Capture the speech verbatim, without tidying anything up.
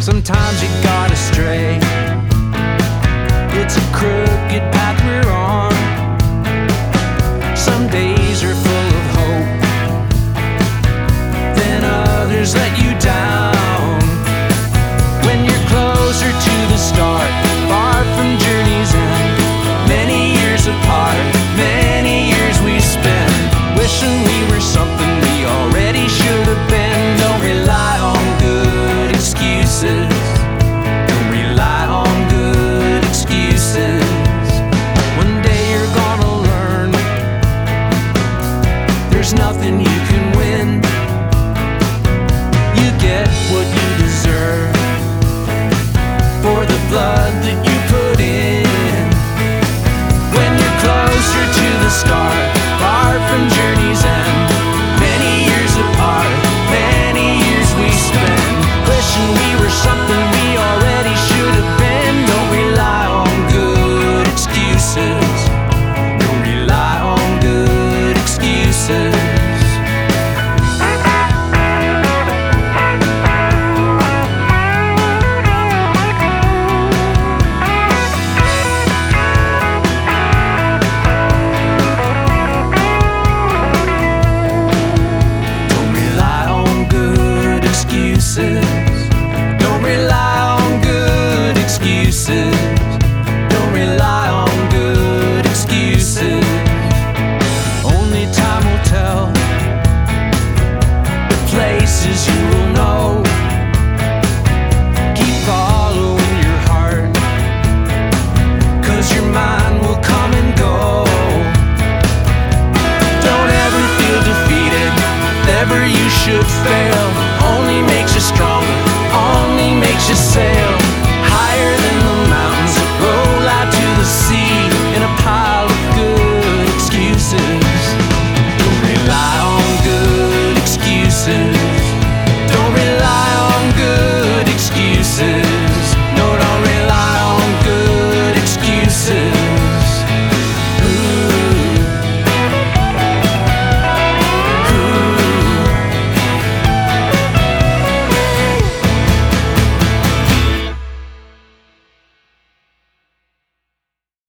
Sometimes you gotta stray. It's a crooked path we're on. Some days are full of hope, then others let you down. When you're closer to the start, far from journey's end, many years apart, many years we spend wishing we were something we already should have been. Don't rely on good excuses.